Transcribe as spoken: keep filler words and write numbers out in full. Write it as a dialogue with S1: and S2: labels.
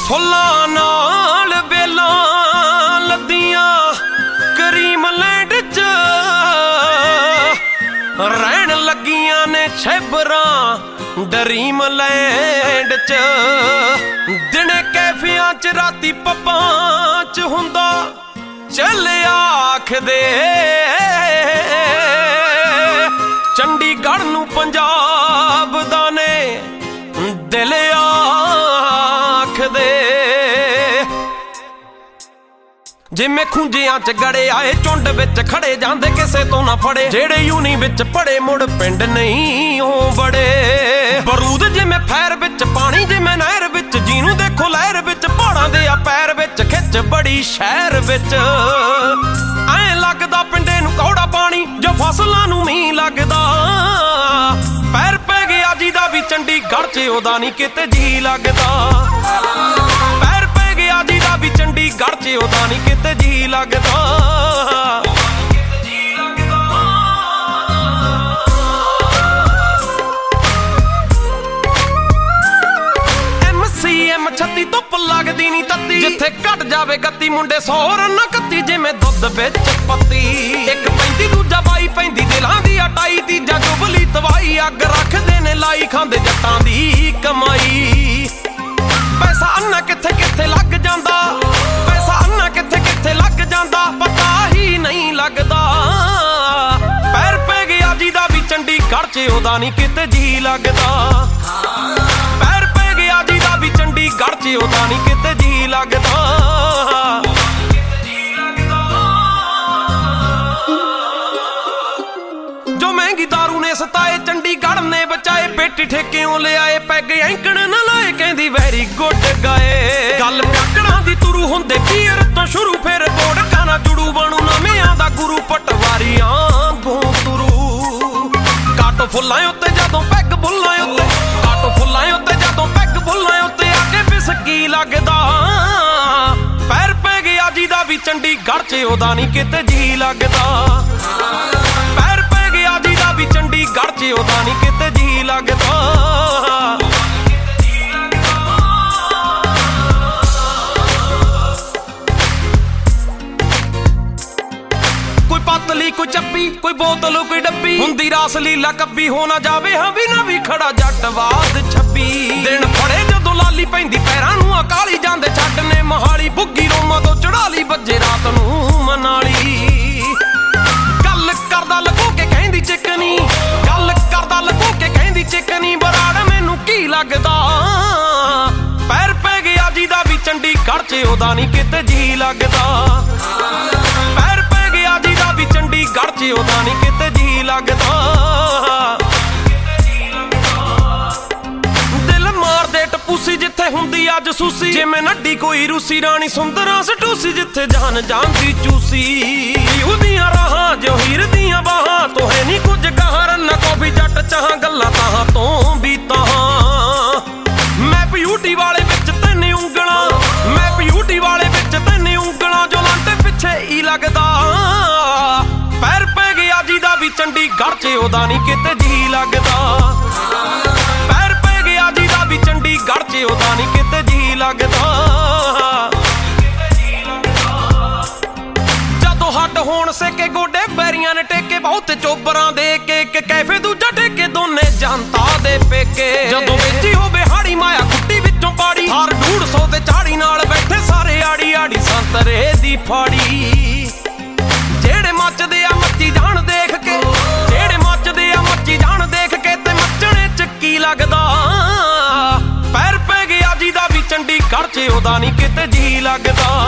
S1: ਫੁੱਲਾਂ ਨਾਲ ਬੇਲਾਂ ਲੱਦੀਆਂ ਕਰੀਮਲੈਂਡ ਚ ਰਹਿਣ ਲੱਗੀਆਂ ਨੇ ਸ਼ੈਬਰਾਂ ਡਰੀਮਲੈਂਡ ਚ। ਦਿਨੇ ਕੈਫਿਆਂ ਚ ਰਾਤੀ ਪੱਬਾਂ ਚ ਹੁੰਦਾ ਚੱਲ ਆਖਦੇ ਚੰਡੀਗੜ੍ਹ ਨੂੰ ਪੰਜਾਬ ਦਾ ਨੇ ਦਿਲ ਆਖਦੇ। ਜਿਵੇਂ ਖੁੰਝਿਆਂ ਚ ਗੜੇ ਆਏ ਝੁੰਡ ਵਿੱਚ ਖੜੇ ਜਾਂਦੇ ਕਿਸੇ ਤੋਂ ਨਾ ਫੜੇ। ਜਿਹੜੇ ਯੂਨੀ ਵਿੱਚ ਪੜੇ ਮੁੜ ਪਿੰਡ ਨਹੀਂ ਉਹ ਬੜੇ। ਬਰੂਦ ਜਿਵੇਂ ਫੈਰ ਵਿੱਚ ਪਾਣੀ ਜਿਵੇਂ ਨਹਿਰ ਵਿੱਚ ਜਿਹਨੂੰ ਦੇਖੋ ਲਹਿਰ ਵਿੱਚ ਪਹਾੜਾਂ ਦੇ ਆ ਪੈਰ ਵਿੱਚ ਖਿੱਚ ਬੜੀ ਸ਼ਹਿਰ ਵਿੱਚ। ਐਂ ਲੱਗਦਾ ਪਿੰਡੇ ਨੂੰ ਕੌੜਾ ਪਾਣੀ ਜੋ ਫਸਲਾਂ ਨੂੰ ਮੀਂਹ ਲੱਗਦਾ। ਪੈਰ ਪੈ ਗਿਆ ਜਿਹਦਾ ਵੀ ਚੰਡੀਗੜ੍ਹ ਚ ਉਹਦਾ ਨਹੀਂ ਕਿਤੇ ਜੀ ਲੱਗਦਾ। ਪੈਰ ਪੈ ਗਿਆ ਜਿਹਦਾ ਵੀ ਚੰਡੀਗੜ੍ਹ ਚ ਉਹਦਾ ਨਹੀਂ ਕਿਤੇ ਜੀ ਲੱਗਦਾ। ਐਮ ਸੀ ਐਮ ਛੱਤੀ ਧੁੱਪ ਲੱਗਦੀ ਨੀ ਤੱਤੀ ਜਿੱਥੇ ਘਟ ਜਾਵੇ ਗੱਤੀ ਮੁੰਡੇ ਸੌ ਰੰਨਾ ਕੱਤੀ ਜਿਵੇਂ ਦੁੱਧ ਵਿੱਚ ਪੱਤੀ। ਇੱਕ ਪੈਂਦੀ ਦੂਜਾ ਬਾਈ ਪੈਂਦੀ ਦਿਲਾਂ ਦੀ ਅਟਾਈ ਤੀਜਾ ਜੁਬਲੀ ਤਵਾਈ ਅੱਗ ਰੱਖਦੇ ਨੇ ਲਾਈ ਖਾਂਦੇ ਜੱਟਾਂ ਦੀ ਕਮਾਈ। ਪੈਸਾ ਅੰਨਾ ਕਿੱਥੇ ਕਿੱਥੇ ਲੱਗ ਜਾਂਦਾ ਪੈਸਾ ਅੰਨਾ ਕਿੱਥੇ ਕਿੱਥੇ ਲੱਗ ਜਾਂਦਾ ਪਤਾ ਹੀ ਨਹੀਂ ਲੱਗਦਾ। ਪੈਰ ਪੈ ਗਿਆ ਜਿਹਦਾ ਵੀ ਚੰਡੀਗੜ੍ਹ ਚ ਉਹਦਾ ਨਹੀਂ ਕਿਤੇ ਜੀ ਲੱਗਦਾ। ਪੈਰ ਪੈ ਗਿਆ ਜਿਹਦਾ ਵੀ ਚੰਡੀਗੜ੍ਹ ਚ ਉਹਦਾ ਨਹੀਂ ਕਿਤੇ ਜੀ ਲੱਗਦਾ। ਜੋ ਮਹਿੰਗੀ ਦਾਰੂ ਨੇ ਸਤਾਏ ਚੰਡੀਗੜ੍ਹ ਨੇ ਬਚਾਏ ਪੇਟੀ ਠੇਕਿਓਂ ਲਿਆਏ ਪੈਗ ਐਂਕਣ ਨਾ ਲਾਏ ਕਹਿੰਦੀ ਵੈਰੀ ਗੁੱਡ ਗਾਏ। ਗੱਲ ਪਿਆਕੜਾਂ ਦੀ ਤੁਰੂ ਹੁੰਦੇ ਪੀਰ ਤੋਂ ਸ਼ੁਰੂ ਫਿਰ ਬੋੜਕਾਂ ਨਾਲ ਜੁੜੂ ਬਣੂ ਨਵਿਆਂ ਦਾ ਗੁਰੂ ਪਟਵਾਰੀਆਂ ਗੋਂ ਤੁਰੂ। ਕਾਟੋ ਫੁੱਲਾਂ ਉੱਤੇ ਜਦੋਂ ਪੈਗ ਬੁੱਲਾਂ ਉੱਤੇ ਕਾਟੋ ਫੁੱਲਾਂ ਉੱਤੇ ਜਦੋਂ ਪੈਗ ਬੁੱਲਾਂ ਉੱਤੇ ਆ ਕੇ ਬਿਸਕੀ ਲੱਗਦਾ। ਪੈਰ ਪੈ ਗਿਆ ਜਿਹਦਾ ਵੀ ਚੰਡੀਗੜ੍ਹ ਚ ਉਹਦਾ ਨਹੀਂ ਕਿਤੇ ਜੀ ਲੱਗਦਾ। ਪੈਰ ਪੈ ਗਿਆ ਜਿਹਦਾ ਵੀ ਚੰਡੀਗੜ੍ਹ ਚ ਉਹਦਾ ਨਹੀਂ ਕਿਤੇ ਜੀ ਲੱਗਦਾ। ਕੋਈ ਪਤਲੀ ਕੋਈ ਚੱਪੀ ਕੋਈ ਬੋਤਲ ਕੋਈ ਡੱਬੀ ਹੁੰਦੀ ਰਾਸ ਲੀਲਾ ਕੱਬੀ ਹੋ ਨਾ ਜਾਵੇ ਹਾਂ ਵੀ ਨਾ ਵੀ ਖੜਾ ਜੱਟਵਾਦ ਛੱਬੀ। ਦਿਨ ਫੜੇ ਜਦੋਂ ਲਾਲੀ ਪੈਂਦੀ ਪੈਰਾਂ ਨੂੰ ਅਕਾਲੀ ਜਾਂਦੇ ਛੱਡ ਨੇ ਮਹਾਲੀ ਬੁੱਗੀ ਰੋਮਾਂ ਤੋਂ ਚੜਾ ਲਈ ਵੱਜੇ ਰਾਤ ਨੂੰ ਮਨਾਲੀ। ਗੱਲ ਕਰਦਾ ਲਗੋ ਕੇ ਕਹਿੰਦੀ ਚਿਕਨੀ ਗੱਲ ਕਰਦਾ ਲਗੋ ਕੇ ਕਹਿੰਦੀ ਚਿਕਨੀ ਬਰਾੜ ਮੈਨੂੰ ਕੀ ਲੱਗਦਾ। ਪੈਰ ਪੈ ਗਿਆ ਜਿਹਦਾ ਵੀ ਚੰਡੀਗੜ੍ਹ ਚ ਉਹਦਾ ਨਹੀਂ ਕਿਤੇ ਜੀ ਲੱਗਦਾ। ਪੈਰ ਪੈ ਗਿਆ ਜਿਹਦਾ ਵੀ ਚੰਡੀਗੜ੍ਹ ਚ ਉਹਦਾ ਨਹੀਂ ਕਿਤੇ ਜੀ ਲੱਗਦਾ। ਦਿਲ ਮਾਰਦੇ ਟਪੂਸੀ ਜਿੱਥੇ ਹੁੰਦੀ ਅੱਜ ਸੂਸੀ ਜਿਵੇਂ ਨੱਡੀ ਕੋਈ ਰੂਸੀ ਰਾਣੀ ਸੁੰਦਰਾਂ ਸਟੂਸੀ ਜਿੱਥੇ ਜਾਨ ਜਾਂਦੀ ਚੂਸੀ। ਉਹਦੀਆਂ ਰਾਹਾਂ ਜੋ ਹੀਰ ਦੀਆਂ ਬਾਹਾਂ ਤੋਂ ਹੈ ਨੀ ਕੁਝ ਗਾਹਾਂ ਰੰਨਾ ਕੌਫੀ ਜੱਟ ਚਾਹਾਂ ਗੱਲਾਂ ਤਾਹਾਂ ਤੋਂ ਵੀ ਤਾਹਾਂ। ਮੈਂ ਬਿਊਟੀ ਵਾਲੇ ਵਿੱਚ ਤੈਨੇ ਉਂਗਲਾਂ ਮੈਂ ਬਿਊਟੀ ਵਾਲੇ ਵਿੱਚ ਤੈਨੇ ਉਂਗਲਾਂ ਜੋ ਲਾਂਟੇ ਪਿੱਛੇ ਹੀ ਲੱਗਦਾ। ਪੈਰ ਪੈ ਗਿਆ ਜਿਹਦਾ ਵੀ ਚੰਡੀਗੜ੍ਹ ਚ ਉਹਦਾ ਨਹੀਂ ਕਿਤੇ ਜੀ ਲੱਗਦਾ। ਪੈਰ ਪੈ ਗਿਆ ਜਿਹਦਾ ਵੀ ਚੰਡੀਗੜ੍ਹ ਚ ਉਹਦਾ ਨਹੀਂ ਕਿਤੇ ਜੀ ਲੱਗਦਾ। ਜਦੋਂ ਹੱਡ ਹੋਣ ਸਕੇ ਗੋਡੇ ਬੈਰੀਆਂ ਨੇ ਟੇਕੇ ਬਹੁਤ ਚੋਬਰਾਂ ਦੇ ਕੇ ਇੱਕ ਕੈਫੇ ਦੂਜਾ ਟੇਕੇ ਦੋਨੇ ਜਨਤਾ ਦੇ ਪੇਕੇ। ਜਦੋਂ ਵੇਚੀ ਹੋਵੇ ਹਾੜੀ ਮਾਇਆ ਕੁੱਟੀ ਵਿੱਚੋਂ ਪਾੜੀ ਹਰ ਡੂਢ ਸੌ ਤੇ ਚਾੜੀ ਨਾਲ ਬੈਠੇ ਸਾਰੇ ਆੜੀ ਆੜੀ ਸੰਤਰੇ ਦੀ ਫਾੜੀ। ਜਿਹੜੇ ਮੱਚਦੇ ਆ ਮੱਚੀ ਜਾਣ ਦੇਖ ਕੇ ਜਿਹੜੇ ਮੱਚਦੇ ਆ ਮੱਚੀ ਜਾਣ ਦੇਖ ਕੇ ਤੇ ਮੱਚਣੇ ਚ ਕੀ ਲੱਗਦਾ। ਪੈਰ ਪੈ ਗਿਆ ਜਿਹਦਾ ਵੀ ਚੰਡੀਗੜ੍ਹ ਚ ਉਹਦਾ ਨਹੀਂ ਕਿਤੇ ਜੀ ਲੱਗਦਾ।